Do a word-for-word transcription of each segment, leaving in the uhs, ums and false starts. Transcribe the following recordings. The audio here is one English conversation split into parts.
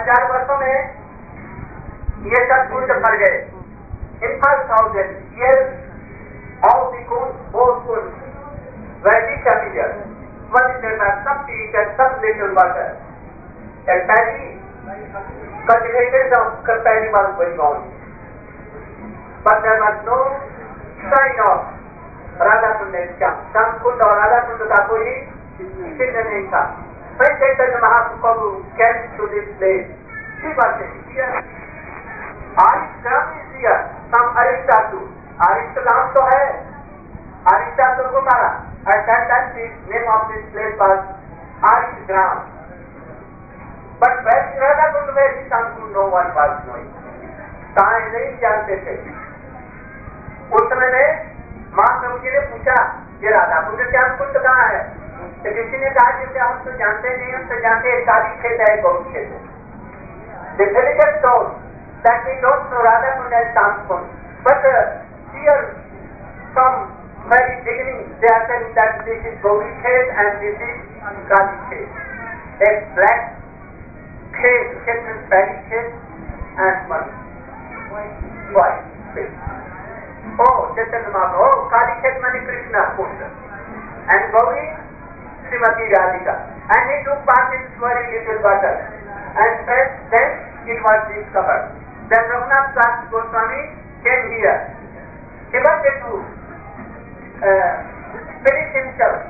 हजार वर्षों में ये सब कुंड भर गए। In five thousand years of the both कुंड were disappeared. One is there were some peat and some little water. And paddy cultivated of paddy was going on. But there was no sign of Radha Kund and Sham. Sham Kund और Radha Kund का कोई चिन्ह नहीं था। When Chaitanya Mahaprabhu came to this place, he was here. Arishtam is here. Some Aristatu. Arishtam तो है। Aristatu को मारा। At that time, the name of this place was Arishgram. But where is Radha Kund, where is Sham Kund, no one was knowing. कहाँ नहीं जानते थे। उस समय में महाप्रभु जी ने पूछा ये राधा कुंड श्याम कुंड कहाँ है? तो किसी ने कहा जैसे हम तो जानते नहीं, हम तो जानते हैं काली खेत है, गौ खेत है। The villagers told that we don't know Radha Kund and Sham Kund, but uh, here from very beginning they are saying that this is Gauri Khet and this is Kali Khet. A black Khet, Khet means paddy Khet, and one white Khet. Oh, Chaitanya Mahaprabhu, oh, Kali Khet means Krishna Kund. And Gauri, Srimati Radhika. And he took part in very little water. And first then it was discovered. Then Raghunath Das Goswami came here. He wanted to uh, spirit himself.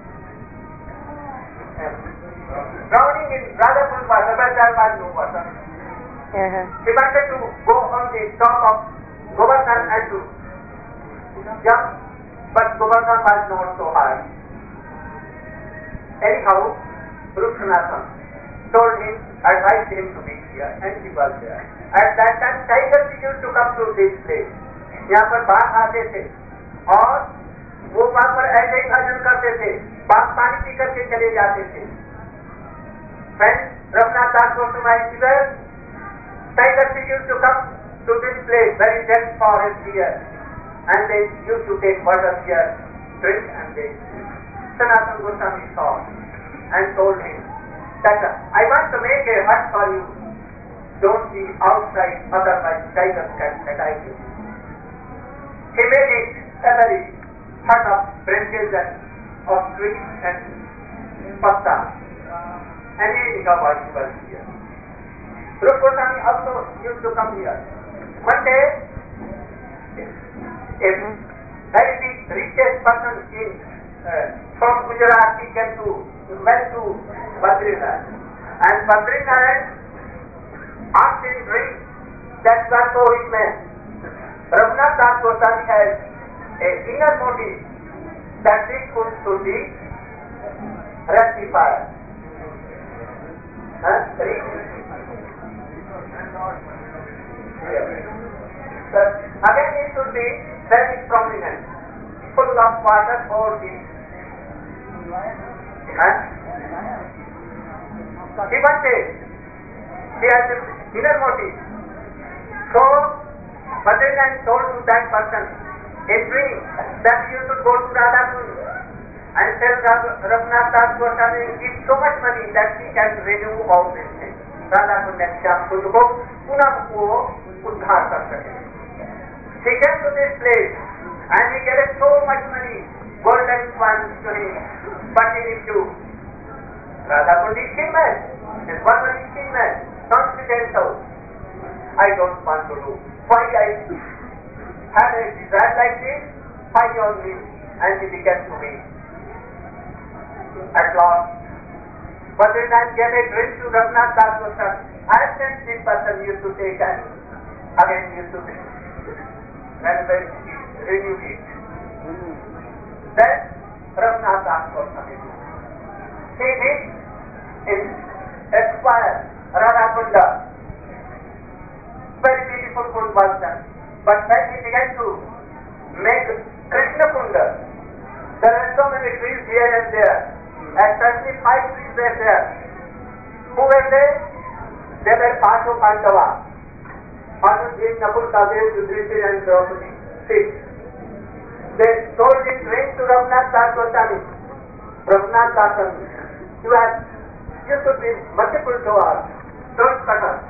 Uh, drowning in Radha Kund water, but there was no water. Uh-huh. He wanted to go on the top of Govardhan and to jump, but Govardhan was not so high. Anyhow, Rukshanathan told him, advised him to be here, and he was there. At that time, tigers used to come to this place. यहाँ पर बाघ आते थे और वो वहाँ पर ऐसे ही भजन करते थे, बाघ पानी पी करके चले जाते थे। When Raghunath Das Goswami was, tigers used to come to this place, very dense forest here, and they used to take water here, drink, and they. Sanatana Goswami saw and told him that I want to make a hut for you. Don't be outside, otherwise tigers can attack you. He made it a very hut of branches and of trees and patta. And he was here. Rupa Goswami also used to come here. One day, a very big, richest person in uh, from Gujarat, he came to went to Badrinath, and Badrinath asked him drink. That's what so it meant. Raghunath Das Goswami has a inner motive that this food should be rectified. Huh? But again it should be very prominent, full of water for this. Huh? He wanted, he has an inner motive. So, Badrinath told to that person, a dream, that you should go to Radha Kund and tell Raghunath Das Goswami give so much money that he can renew all these things. Radha Kund and Sham Kund को पुनः वो उद्धार कर सके. He came to this place and he gave so much money, golden swans to him, but he refused. Radha Kund is female, and one is female, transcendental. I don't want to do. Why I had a desire like this? Why on me? And he began to be. At last, Badrinath gave a drink to Raghunath Das Goswami. I sent this person used to take and again used to take. And then he renewed it. Then Raghunath Das Goswami. He did in Esquire, Radha Kunda. Very beautiful kund was done. But when he began to make Krishna Kunda, there were so many trees here and there. Especially five trees were there. Who were they? They were Pandu Pandava. Pandu Jin, Nakul, Kadev, Yudhishthira and Draupadi. Six. They told this ring to Raghunath Das Goswami. Raghunath Das Goswami. You have, you should be merciful to us. Don't cut us.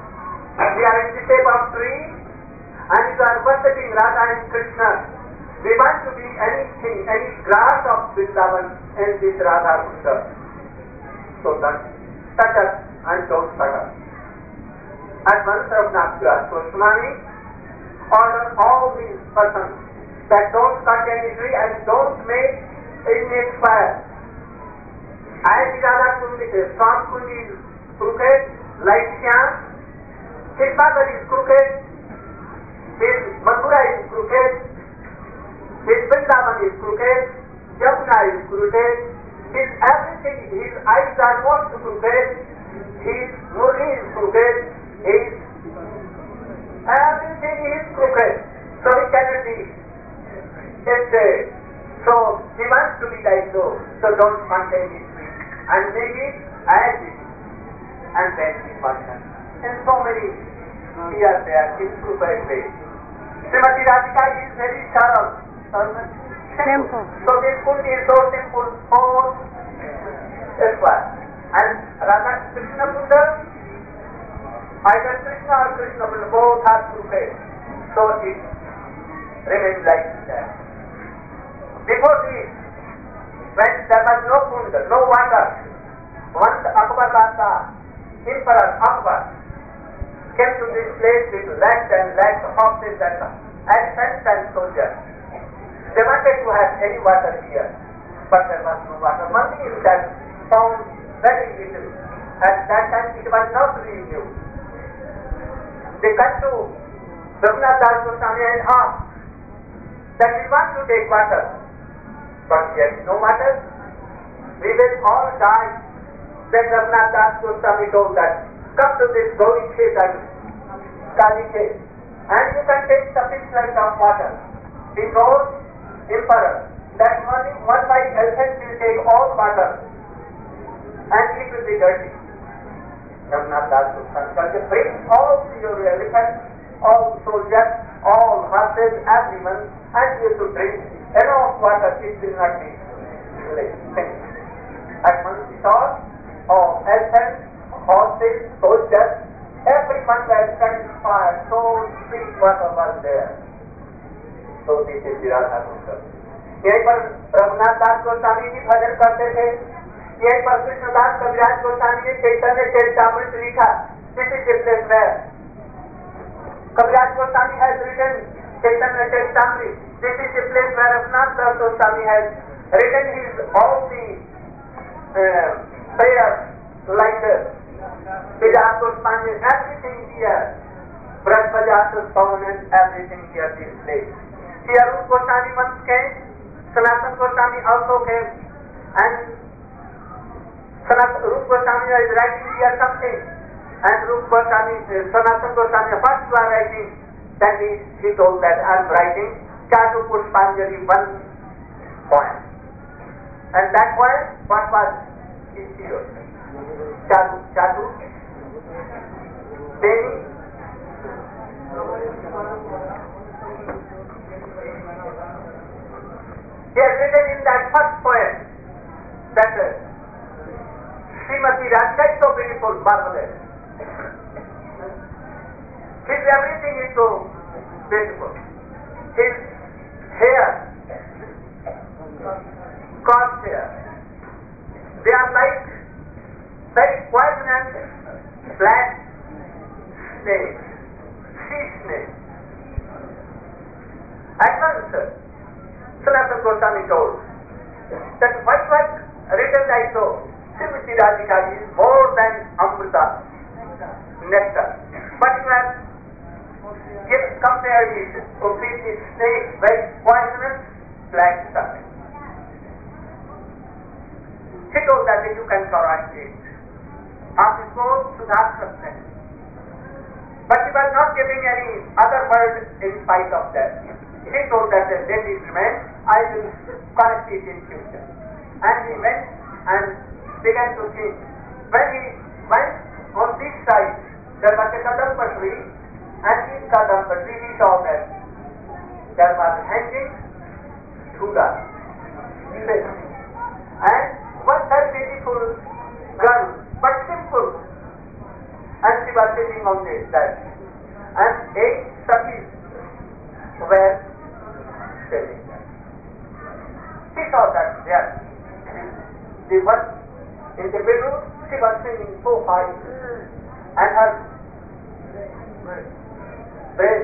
tree and you are worshipping Radha and Krishna. We want to be anything, any grass of Vrindavan in this Radha Kunda. So don't touch us and don't hurt us. At once Raghunath Das Goswami ordered all these persons that don't cut any tree and don't make inmates fire. As the Radha Kundi, Swam Kundi is crooked, like Shyam, his father is crooked, his Mathura is crooked, his Vrindavan is crooked, Yamuna is crooked, his everything, his eyes are most crooked, his Murli is crooked, his everything is crooked. So he cannot be straight. So he wants to be like so. So don't maintain his tree and make it as it is. And then he functions. And so many here there in crooked ways. Srimati Radhika is very thorough. Simple. So this Kundi is so simple, four square. And Radha Krishna Kunda, either Krishna or Krishna Kunda, both are crooked. So it remains like that. Before this, when there was no Kunda, no water, once Akbar Rata, Emperor Akbar, came to this place with lakhs and lakhs of horses and elephants and soldiers. They wanted to have any water here, but there was no water. One thing is that found very little. At that time it was not really new. They come to Raghunath Das Goswami and asked that we want to take water, but there is no water. We will all die. Then Raghunath Das Goswami told that, come to this Gauri Khet and Kali Khet, and you can take sufficient of water. He told Emperor that only one white elephant will take all water and it will be dirty. Raghunath Das Goswami said, bring all your elephants, all soldiers, all horses, everyone, and you to drink enough water, it will not be finished. At once he thought, all elephants, horses, soldiers, everyone was satisfied, so sweet water was there. So this is the Radha Kunda. यहीं पर रघुनाथ दास गोस्वामी जी भजन करते थे. यहीं पर कृष्णदास कविराज गोस्वामी जी चैतन्य चरितामृत लिखा. This is the place where Kaviraj Goswami has written Chaitanya Charitamrita. This is the place where Raghunath Das Goswami has written his all the uh, prayers like Vidas Goswami, everything here. Brahmajata Pavan and everything here this place. Here Rupa Goswami once came, Sanatana Goswami also came, and Sanatana Rupa Goswami is writing here something, and Rupa Goswami, Sanatana Goswami first was writing, then he, he told that I am writing Chatu Pushpanjali one poem. And that poem, what was his hero? Chatu, Chatu, Devi, he has written in that first poem that uh, Srimati Radhika is so beautiful, marvelous. His everything is so beautiful. His hair, coarse hair, they are like very poisonous black snakes, sea snakes. At once, Sanatana Goswami told that what was written like so, Srimati Radhika is more than Amrita, nectar. But you have compared it with this snake, very poisonous black stuff. He told that you can correct it. After goes to that substance. But he was not giving any other word in spite of that. He told that let it remain, I will correct it in future. And he went and began to think. When he went on this side, there was a Kadampa tree, and in Kadampa tree he saw that there was hanging Thuda. And one very beautiful girl, but simple. And she was sitting on this side. And eight Sakhis were selling them. She saw that there, the one in the middle, she was singing so high, and her brain,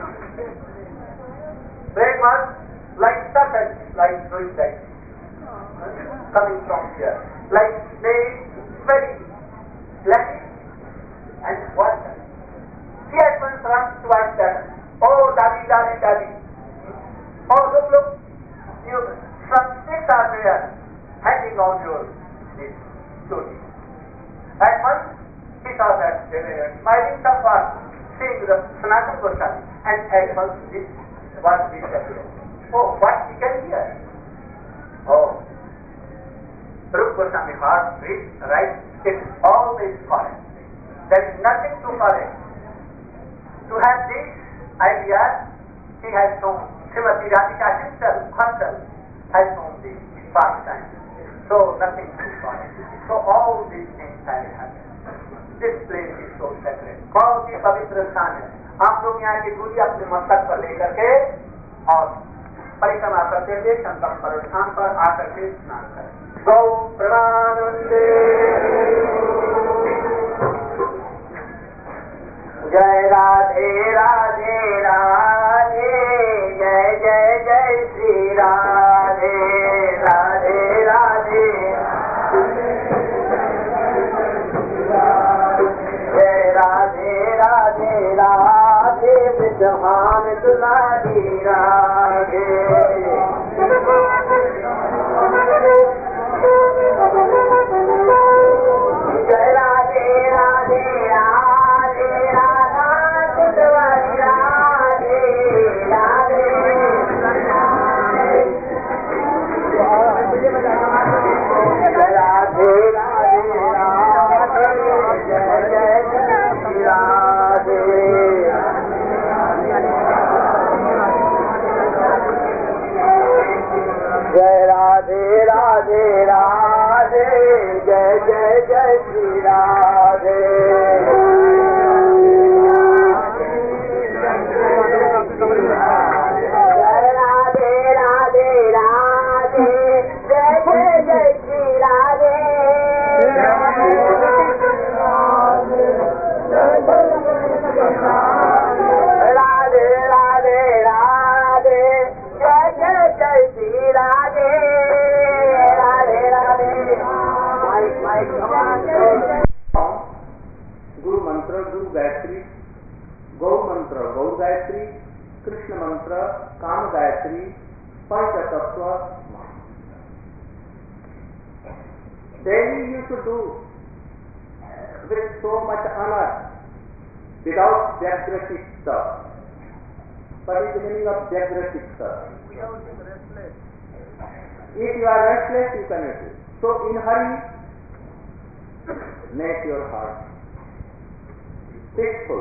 brain was like serpent, like doing that, coming from here, like snake, very black and water. She at once runs towards them. Oh, daddy, daddy, daddy. Oh, look, look. You, some snakes are there, hanging on your this story. At once, he saw that they were smiling somewhat, seeing the Sanatana Goswami, and at once this was disappeared. Oh, what he can hear? Oh, Rupa Goswami heart reads right, it's always correct. There is nothing to correct. To have these ideas, he has shown, Srimati Radhika himself, herself, has shown these pastimes. So nothing to correct. So all these things have happened. This place is so sacred. बहुत ही पवित्र स्थान है. आप लोग यहाँ की दूरी अपने मस्तक पर लेकर के और परिक्रमा करते हुए संगम पर स्थान पर आकर के स्नान करें. गौ प्रणानंदे जय राधे राधे राधे जय जय जय श्री राधे राधे राधे जय राधे राधे राधे विद्वान दुलारी राधे जय राधे राधे राधे राधा दुलारी राधे राधे जय राधे राधे राधे जय जय जय राधे जय राधे राधे राधे जय जय जय श्री राधे जय राधे राधे राधे जय जय जय श्री राधे राधे राधे राधे जय जय जय श्री राधे राधे राधे गुरु मंत्र गुरु गायत्री, गौ मंत्र गौ गायत्री, कृष्ण मंत्र काम गायत्री, पंच तत्व. Daily you should do with so much honor without Vyagrasitta. What is the meaning of Vyagrasitta? If you are restless, you cannot do. So in hurry, make your heart peaceful.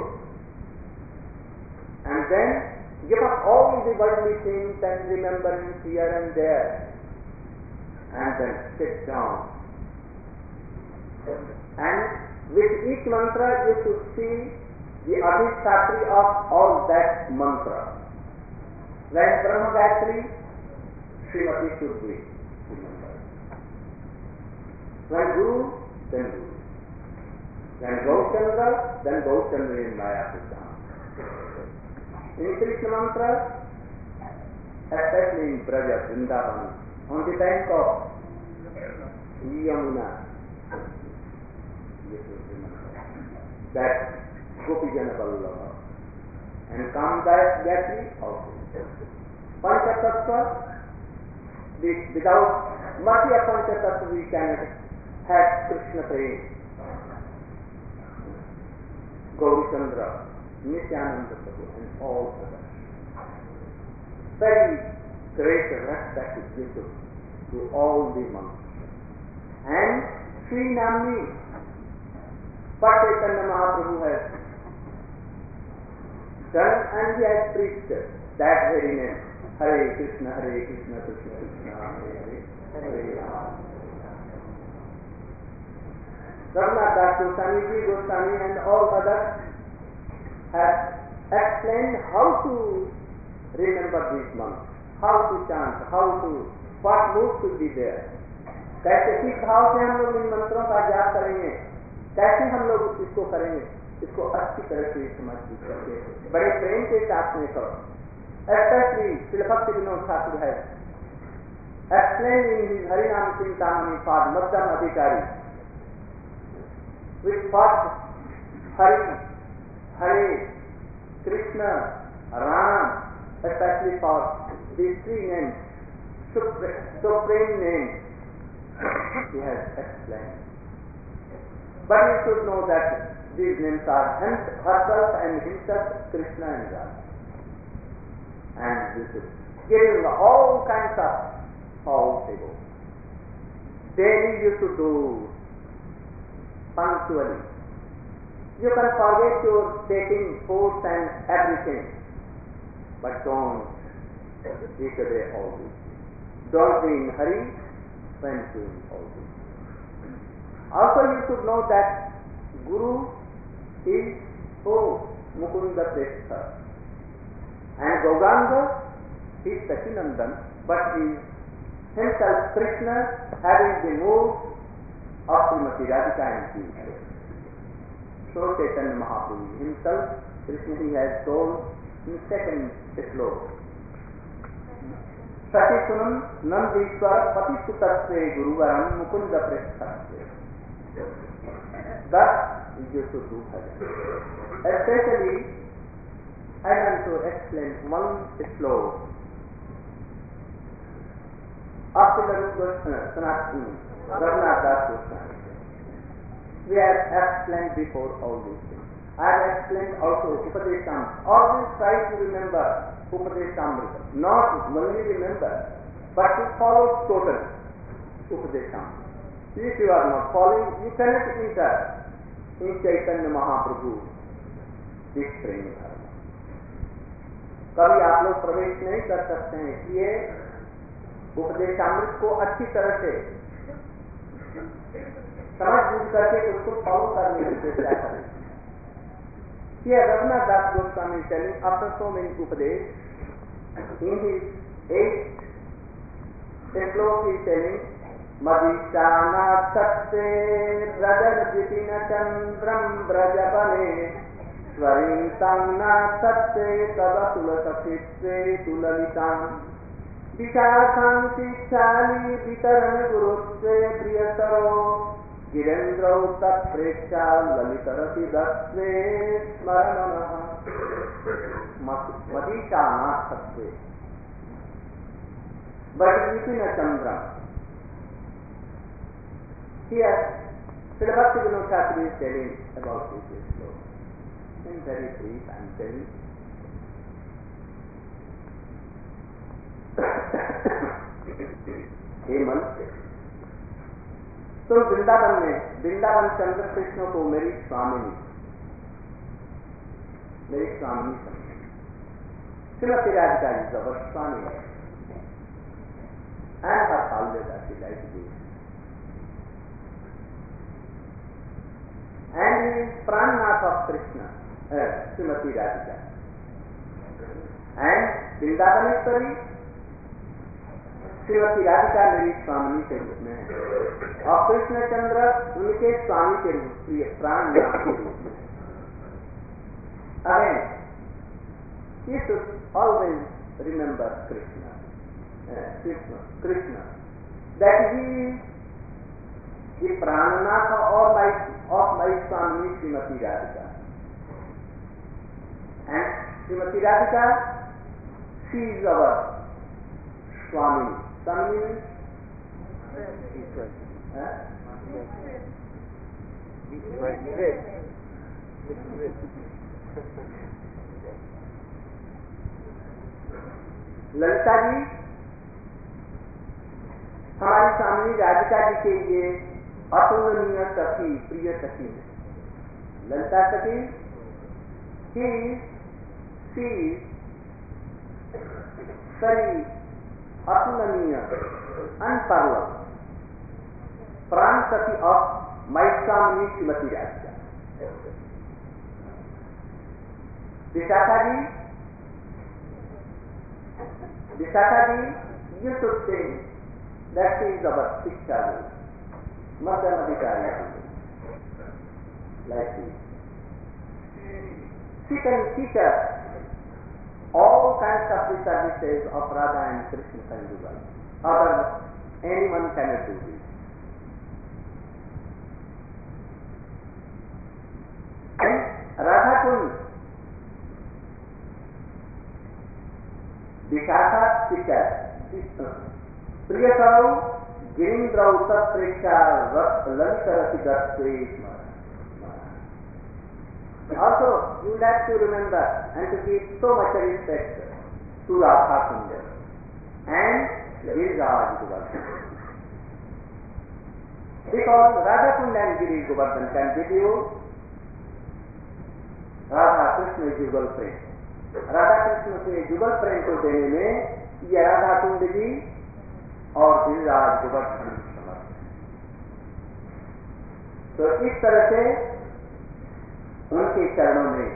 And then give up all the worldly things and remembrance here and there. And then sit down. And with each mantra you should see the Adhisthapri of all that mantra. When Brahma Gayatri, Srimati should be remembered. When Guru, then Guru. When Gaurchandra, then Gaurchandra in Maya Siddhanta. In Krishna mantra, especially in Braja, Vrindavan, on the bank of Yamuna, that Gopijana Vallabha, and Kamdaya Gayatri also. Pancha Tattva, without mercy of Pancha Tattva we cannot have Krishna Prem. Gaurachandra, Nityananda Prabhu, and all others. Very great respect is given to all the monks. And Sri Namni, what Chaitanya Mahaprabhu has done, and he has preached that very name. Hare Krishna, Hare Krishna, Krishna Krishna, Hare Hare, Hare Rama. Raghunath Das Goswami Ji, Goswami and all others have explained how to remember these months, how to chant, how to, what mood should be there. कैसे किस भाव से हम लोग इन मंत्रों का जाप करेंगे, कैसे हम लोग इसको करेंगे, इसको अच्छी तरह से समझ करके बड़े प्रेम के साथ में करो. Especially Srila Bhakti Vinod Thakur has explained in his Harinam Chintamani for Madhyam Adhikari, with first Hari, Hare, Krishna, Ram, especially for these three names, supreme names, he has explained. But you should know that these names are herself and himself, Krishna and God. And you should give him all kinds of possible. Daily you should do punctually. You can forget your taking foods and everything, but don't disobey all this. Don't be in hurry when doing all this. Also you should know that Guru is oh Mukunda Prestha, and Gauranga is Sachinandan, but he is himself Krishna, having the mood of Srimati Radhika and Krishna. So Chaitanya Mahaprabhu himself, Krishna, he has told in second sloka, Sati Sunam Nandishwar Pati Sutasve Guruvaram Mukunda Prestha. Thus you should do bhajan. Especially I want to explain one sloka of the Sanatana Raghunath Das Goswami. We have explained before all these things. I have explained also Upadeshamrita. Always try to remember Upadeshamrita. Not only remember, but to follow totally Upadeshamrita. If you are not following, you cannot enter in Chaitanya Mahaprabhu this prema dharma. कभी आप लोग प्रवेश नहीं कर सकते हैं, इसलिए उपदेशामृत को अच्छी तरह से समझ बूझ करके उसको फॉलो करने की चेष्टा करें. Here Raghunath Das Goswami is telling after so many upadesh, in his eighth sloka he is telling Madhishana Satte Rajar Jitina Chandram Brajapane Swarintam Na Satte Tadasula Satitve Tulalitam Vishakam Shishali Vitaran Gurutve Priyasaro Girendrau Tat Preksha Lalitarati Dasve Smaranamaha. Madhishana Satte Rajar Jitina Chandram. Here, Srila Bhakti Vinod Thakur is telling about this sloka in very brief and very Hemant, तुम वृंदावन में वृंदावन चंद्र कृष्ण को मेरी स्वामिनी मेरी स्वामिनी समझे. श्रीमती राधिका जी जबर स्वामी है and her Palveda she like this. And he is Prannath of Krishna, uh, Srimati Radhika. And Vrindavaneshwari, Srimati Radhika मेरी स्वामिनी के रूप में है, और कृष्ण चंद्र उनके स्वामी के रूप में, प्राणनाथ के रूप में. Again, you should always remember Krishna, uh, Krishna, Krishna, that he is the Prananath of my, of my Swami Srimati Radhika. And Srimati Radhika, she is our Swami. Swami means? Huh? Lalita ji हमारी स्वामी राधिका जी के लिए अतुलनीय सखी, प्रिय सखी है. ललिता सखी, he she very अतुलनीय, unparalleled, प्राण सखी of my Swami Shrimati Radhika. Vishakhaji, Vishakhaji, you should think that she is our Shiksha Guru, Madhyamadhikari, like this. She can teach us all kinds of the services of Radha and Krishna Conjugal. Other, anyone cannot do this. And Radha Kund, Vishakha teacher, Priyasau, Girindrau Sapreksha, Lalitarati Darsve. Also, you have to remember and to give so much respect to Radha Kund and Giriraj Govardhan. Because Radha Kund and Giriraj Govardhan can give you Radha Krishna Jugal Prem. Radha Krishna से जुगल प्रेम को देने में ये राधा कुंड जी और गिरिराज गोवर्धन समर्थ। तो इस तरह से उनके चरणों में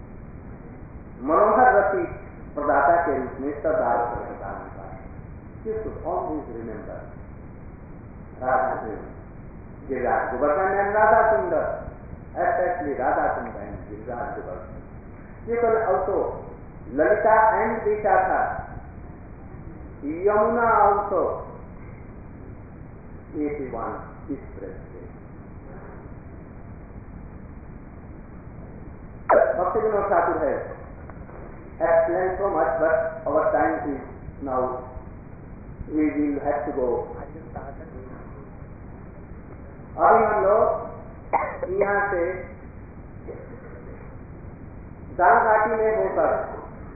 मनोहर रति प्रदाता के रूप में सदा प्रदान होता है। You should always remember Radha Krishna, Giriraj Govardhan and Radha Kunda, especially Radha Kunda and Giriraj Govardhan. You can also Lalita and Vishakha, Yamuna also, eighty-one expressway. Bhaktivinoda Thakur has explained so much, but our time is now, we will have to go. अभी हम लोग यहाँ से दाल घाटी में होकर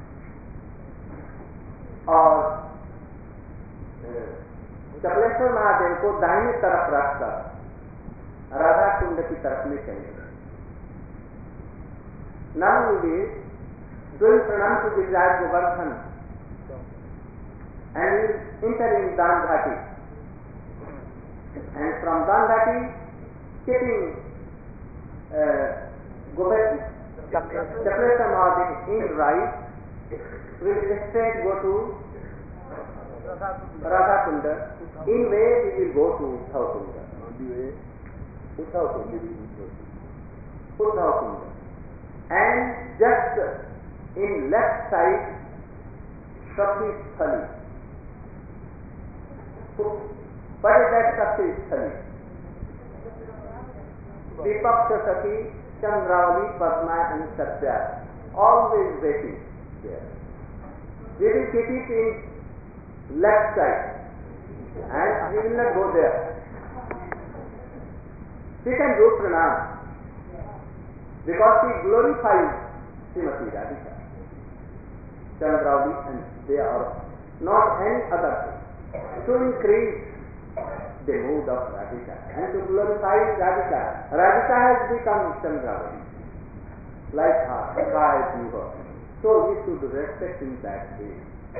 और कपिलेश्वर महादेव को दाहिनी तरफ रखकर राधा कुंड की तरफ में चलेंगे। Now we will doing pranam to Giriraj Govardhan and we will enter in Dan Ghati, and from Dan Ghati keeping uh, Kpilesh Mahadev in right, we will straight go to Radha Kunda. In way we will go to Uddhav Kunda. Uddhav Kunda. Uddhav Kunda. And just in left side, Shakti Sthali. What is that Shakti Sthali? Vipaksha Sati, Chandravali, Padma and Satya. Always waiting there. We will keep it in left side and we will not go there. We can do pranam because she glorifies Srimati Radhika, Chandravali, and they are not any other thing. To increase the mood of Radhika and to glorify Radhika. Radhika has become Chandravali, like her, sky to her. So we should respect in that way.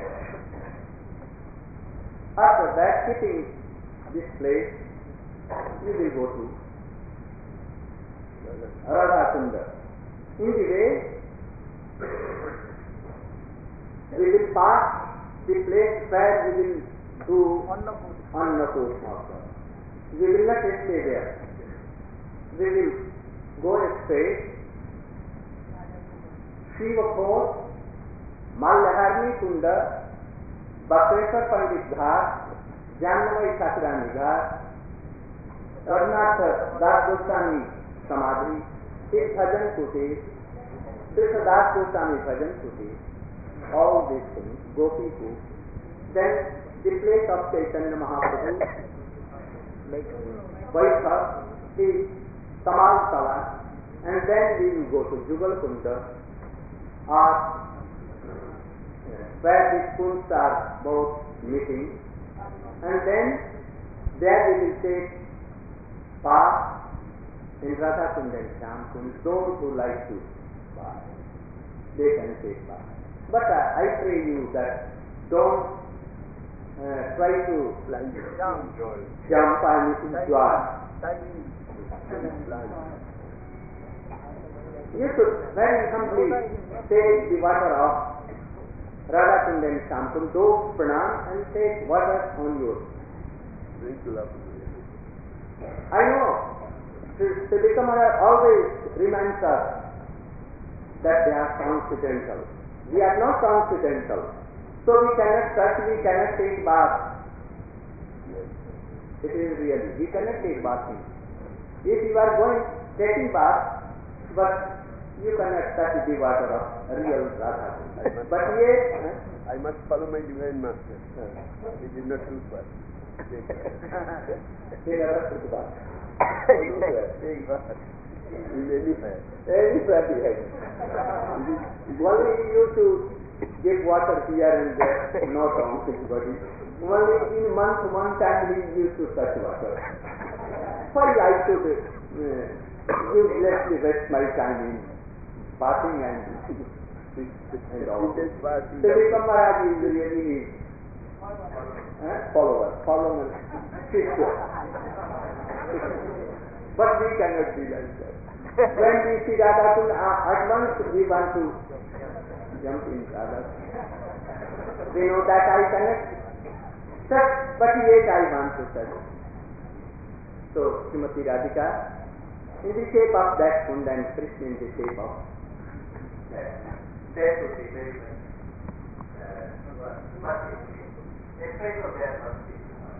After that, keeping this place, we will go to Radha Kunda. In the way, we will pass the place where we will do Annapurna. We will not stay there. We will go straight. Shiva Fort, Malharni Kunda, Bhakreshwar Pandit Ghat, Jamnavai Thakurani Ghat, Karnataka Das Goswami Samadhi, Sri Bhajan Kuti, Krishna Das Goswami Bhajan Kuti, all these things, Gopi Kuti. Then the place of Chaitanya Mahaprabhu, Vaishak, is Tamal Tala, and then we will go to Jugal Kunda, or where these kunds are both meeting, and then there we will take part in Radha Kund and Shyam Kund. Those who like to part, they can take part. But uh, I pray you that don't uh, try to like jump and enjoy. You should very humbly take the water of Radha Kund and Shamkund, do pranam and take water on your. I know, Sri Kamara always reminds us that they are transcendental. We are not transcendental. So we cannot touch, we cannot take bath. It is really, we cannot take bathing. If you are going, taking bath, but you cannot touch the water of real Radha. But yes, I must follow my divine master. He did not do that. He never took bath. Take bath. In any way. Anywhere he had. Only he used to get water here and there, not on his body. Only in month, one time he used to touch water. Why I should uh, uselessly waste my time in bathing and and all. So Vikram Maharaj is really his uh, follower, follower, sister. But we cannot be like that. When we see Radha Kund, uh, at once we want to jump in Radha. We know that I cannot touch, but yet I want to touch. So, Srimati Radhika, in the shape of that Kund and Krishna in the shape of that. That would be very much. Srimati, explain of that must be.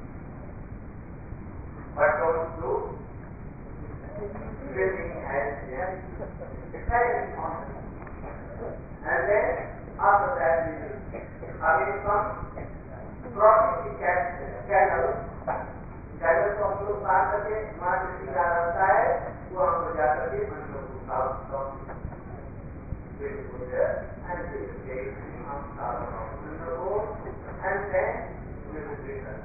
What don't do? Swimming and yes, exciting concept. And then after that we will again come crossing the channel. Channel को हम लोग पार करके मार्ग सीधा रास्ता है वो हमको जा करके हम लोग को साउथ साउथ बिल्कुल है एंड बिल्कुल हम south south and then we will return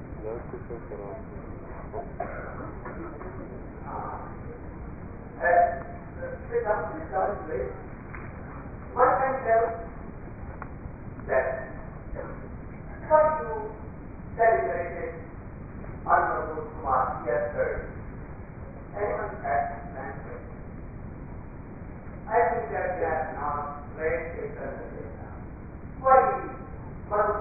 one can tell that what you celebrated Honorable Kumar yesterday. Anyone has answered? I think that they are not very taken. Why one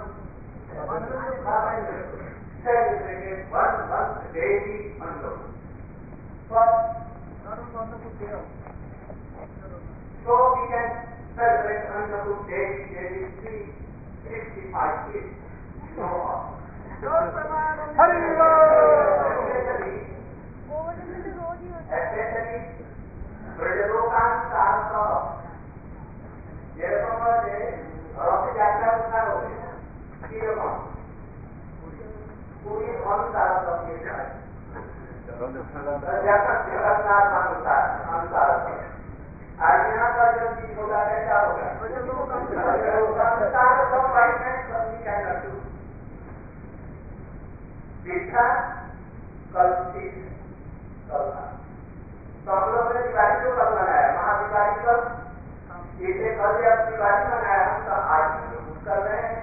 celebrated one month daily Honorable? What? So we can celebrate Honorable daily, daily three sixty-five days. No more. Especially Brajalokan Sarasa. যেরকম আছে রথে যাত্রা উদ্ধার হবে কিরকম পুরী অনুসার যাত্রা जगन्नाथ अनुसार अनुसार और यहाँ पर जो चीज होगा कैसा होगा ब्रजलोकानुसार सब बाइकमेंट सबकी क्या करते दीक्षा कल ठीक कल था तो हम लोग ने दिवाली को कल मनाया महादिवाली कल इसलिए कल जब दिवाली मनाया हम तो आज कर रहे हैं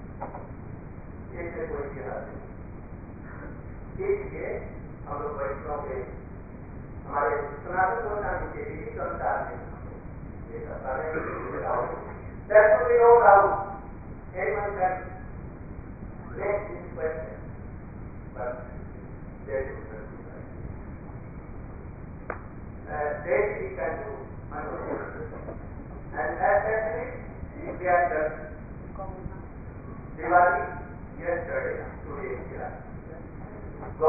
इससे कोई दिक्कत नहीं इसलिए हम लोग वैष्णव के हमारे सनातन गोस्वामी के विधि के अनुसार ये सब That's what we know how anyone can make this question. But there is no uh, that we can do and especially if we have done Diwali yesterday, today here. Go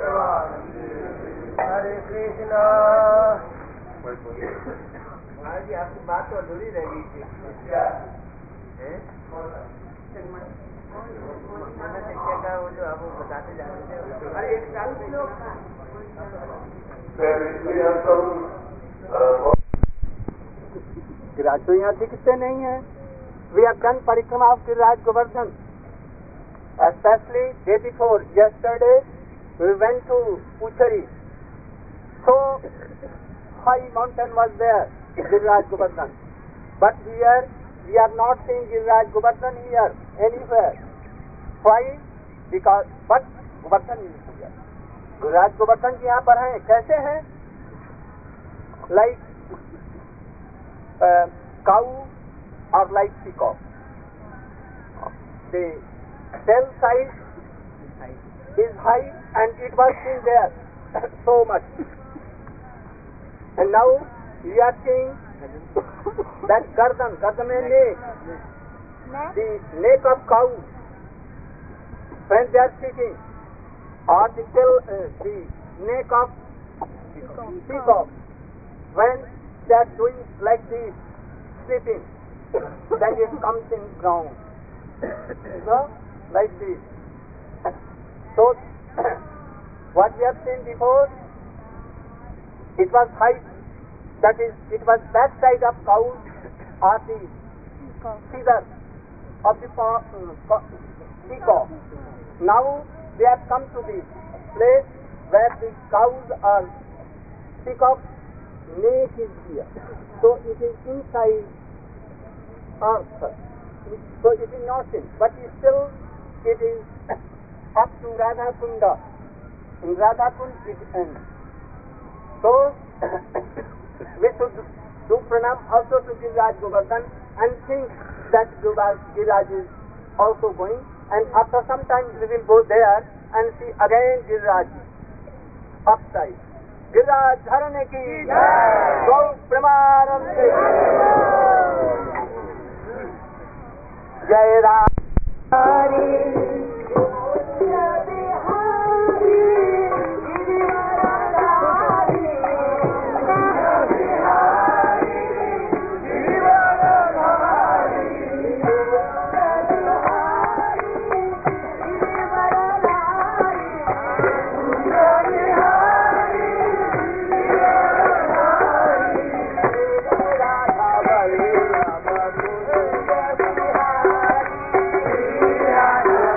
Hare Krishna. महाराज जी आपकी बात तो अधूरी रह गई थी क्या शिक्षा का वो जो आप बताते जा रहे थे हर एक साल में गिरिराज तो यहाँ दिखते नहीं है we have done parikrama of Giriraj Govardhan especially day before yesterday we went to Puchari so high mountain was there Giriraj Govardhan but here we are not seeing Giriraj Govardhan here anywhere why because but Govardhan is here Giriraj Govardhan ji यहाँ पर हैं कैसे हैं like uh, cow are like peacock. The tail size is high and it was seen there so much. And now we are seeing that garden, garden and neck, the neck of cow when they are sitting, or the tail, uh, the neck of peacock when they are doing like this, sleeping, then it comes in ground. So, like this. So, what we have seen before, it was height, that is, it was back side of cow or the feather of the peacock. Now they have come to the place where the cows are peacock neck is here. So it is inside earth. So it is not seen, but still it is up to Radha Kunda. In Radha Kunda it ends. So we should do pranam also to Giriraj Govardhan and think that Giriraj is also going, and after some time we will go there and see again Giriraj upside. Giriraj Dharane ki Gau Pramanande Jai Ram Hari Hare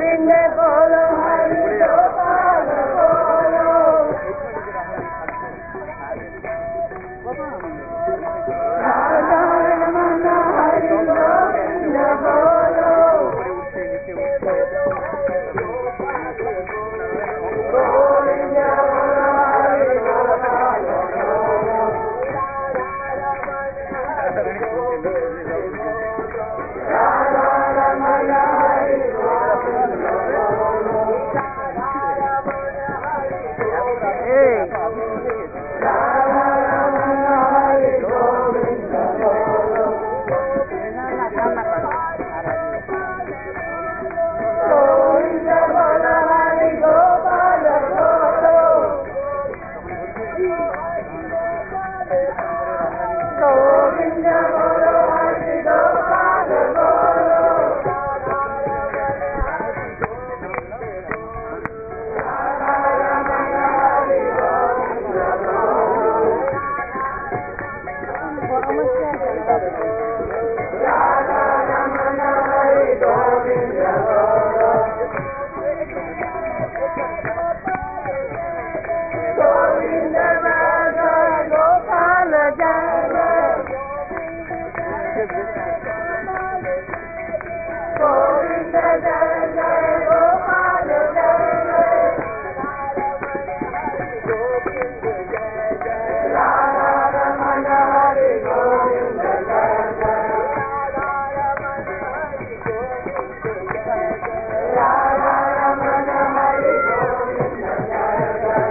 Govind बोलो हरि गोपाल बोलो राधा रमन हरि गोविंद बोलो गोविंद बोलो हरि गोपाल राधा रमन हरि गोविंद राधा रमन हरि गोविंद गोविंद बोलो हरि गोपाल बोलो गोविंद बोलो हरि गोपाल बोलो राधा रमन हरि गोविंद राधा रमन हरि गोविंद गोविंद राधा गोपाल जय गोविंद जय जय गोपाल जय राधा रमन हरि गोविंद जय जय राधा रमन हरि गोविंद जय जय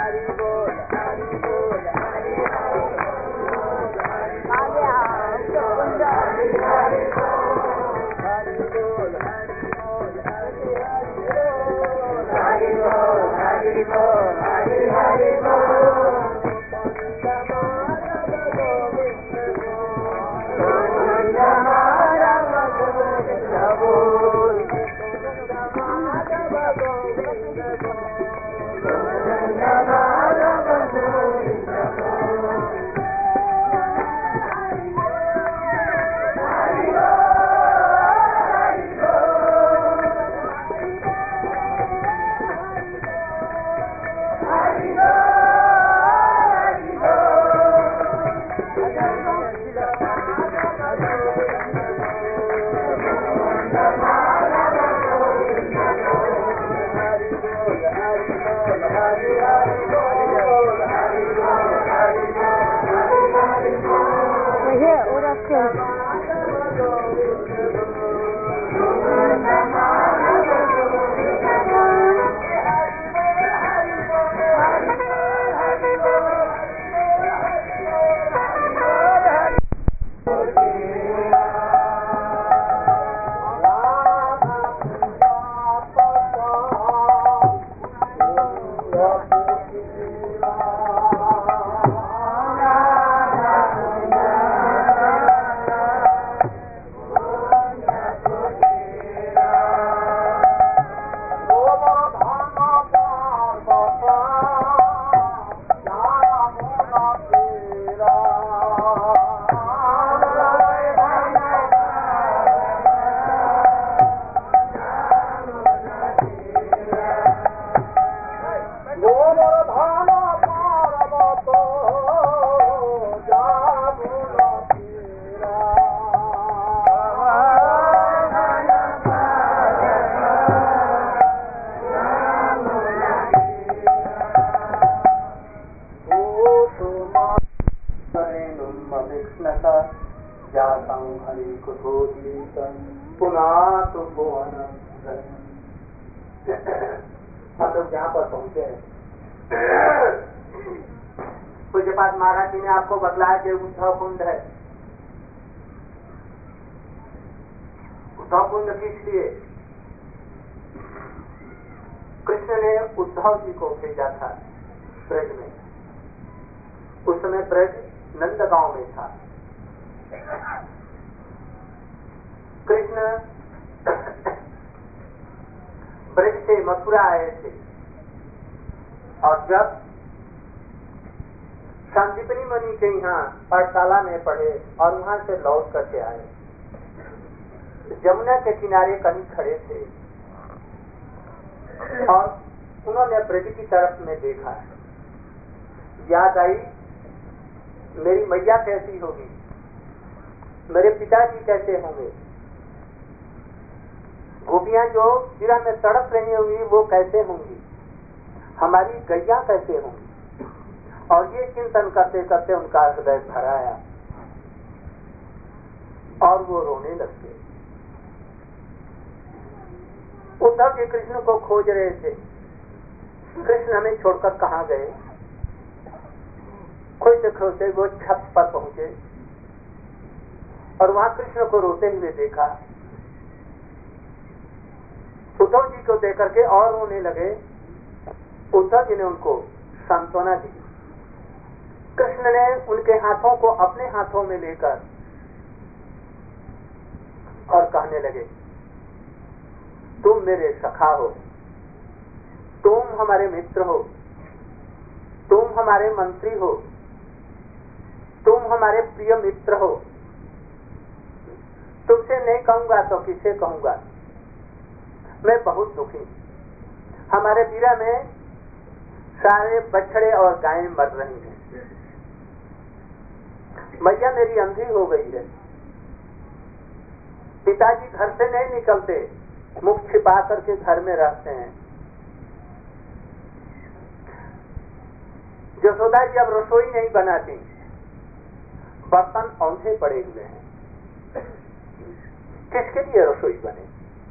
हरि बोल हरि बोल हरि हरि बोल गोविंद माधव गोविंद बोल गोविंद माधव गोविंद बोल हरि हम लोग जहाँ पर पहुँचे पूज्यपाद महाराज जी ने आपको बतलाया कि उद्धव कुंड है। उद्धव कुंड किस लिए? कृष्ण ने उद्धव जी को भेजा था ब्रज में। उस समय ब्रज नंद गांव में था। कृष्ण ब्रज से मथुरा आए थे और जब संदीपनी मुनि के यहाँ पाठशाला में पढ़े और वहां से लौट करके आए, जमुना के किनारे कहीं खड़े थे। और उन्होंने ब्रज की तरफ में देखा, याद आई मेरी मैया कैसी होगी, मेरे पिताजी कैसे होंगे, गोपियां जो विरह में तड़प रही होंगी वो कैसे होंगी, हमारी गैया कैसे होंगी। और ये चिंतन करते करते उनका हृदय भर आया और वो रोने लग गए। उद्धव जी कृष्ण को खोज रहे थे, कृष्ण हमें छोड़कर कहाँ गए। खोजते खोजते वो छत पर पहुंचे और वहां कृष्ण को रोते हुए देखा। उद्धव जी को देख करके और रोने लगे। उद्धव जी ने उनको सांत्वना दी। कृष्ण ने उनके हाथों को अपने हाथों में लेकर और कहने लगे, तुम मेरे सखा हो, तुम हमारे मित्र हो, तुम हमारे मंत्री हो, तुम हमारे प्रिय मित्र हो, तुमसे नहीं कहूंगा तो किसे कहूंगा, मैं बहुत दुखी। हमारे बीरा में सारे बछड़े और गायें मर रही हैं, मैया मेरी अंधी हो गई है, पिताजी घर से नहीं निकलते, मुख छिपा करके घर में रहते हैं। यशोदा जी अब रसोई नहीं बनाती, बर्तन औंधे पड़े हुए हैं, किसके लिए रसोई बने।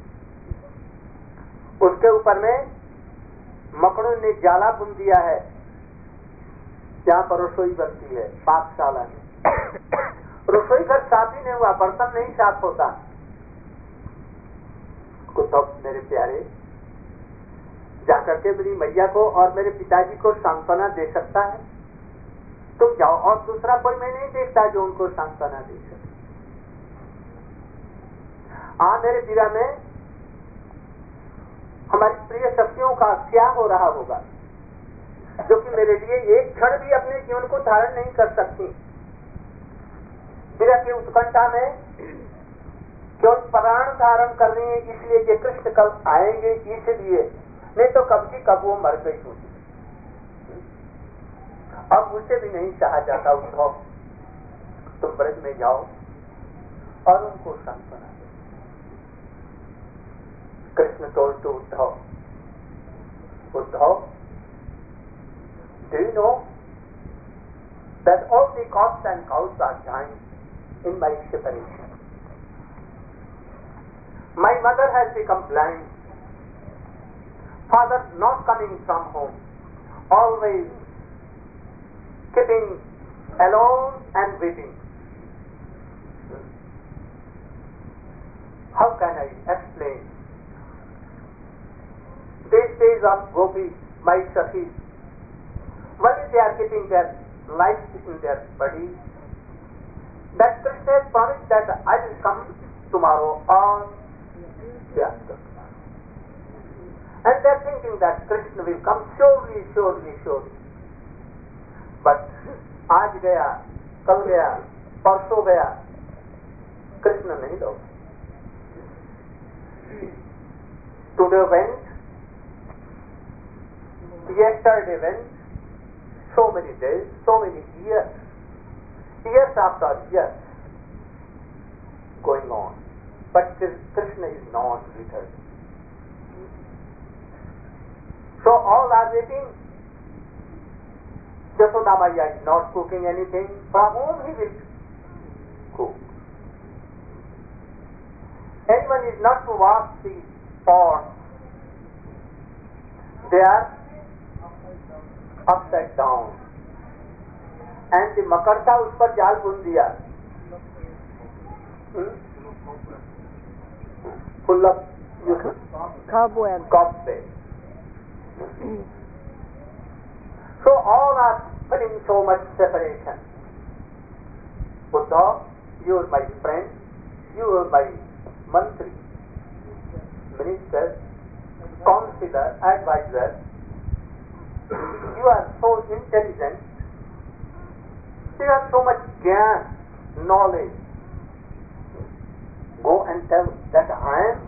उसके ऊपर में मकड़ों ने जाला बुन दिया है, जहां पर रसोई बनती है पाकशाला में। रसोई घर साफ ही नहीं हुआ, बर्तन नहीं साफ होता। तो मेरे प्यारे जाकर के मेरी मैया को और मेरे पिताजी को सांत्वना दे सकता है, तुम जाओ। और दूसरा कोई मैं नहीं देखता जो उनको सांत्वना दे सके। आ मेरे बीरा में हमारी प्रिय शक्तियों का क्या हो रहा होगा, जो कि मेरे लिए एक क्षण भी अपने जीवन को धारण नहीं कर सकती। बीरा की उत्कंठा में केवल प्राण धारण कर रही है, इसलिए ये कृष्ण कल आएंगे इसलिए, नहीं तो कब की कब वो मर गई होती। अब मुझसे भी नहीं चाहा जाता उद्धव, तुम ब्रज में जाओ और उनको सांत्वना दो। Krishna told to Uddhav, Uddhav, do you know that all the cocks and cows are dying in my separation? My mother has become blind, father not coming from home, always keeping alone and weeping. How can I explain these days of gopis, my sakhis, while they are keeping their lives in their body, that Krishna has promised that I will come tomorrow or day after tomorrow. And they are thinking that Krishna will come surely, surely, surely. But आज गया, कल गया, परसों गया, कृष्ण नहीं लौटे। Today went, yesterday went, so many days, so many years, years after years going on, but Krishna is not returned. So all are waiting. Yashoda Maya is not cooking anything. From whom he will cook? Anyone is not to wash the pots. They are upside down. And the makarta उस पर जाल बुन दिया. Full of cobweb. cobweb. So all are feeling so much separation. Buddha, you are my friend, you are my mantri, minister, counselor, advisor. You are so intelligent. You have so much gyan, knowledge. Go and tell that I am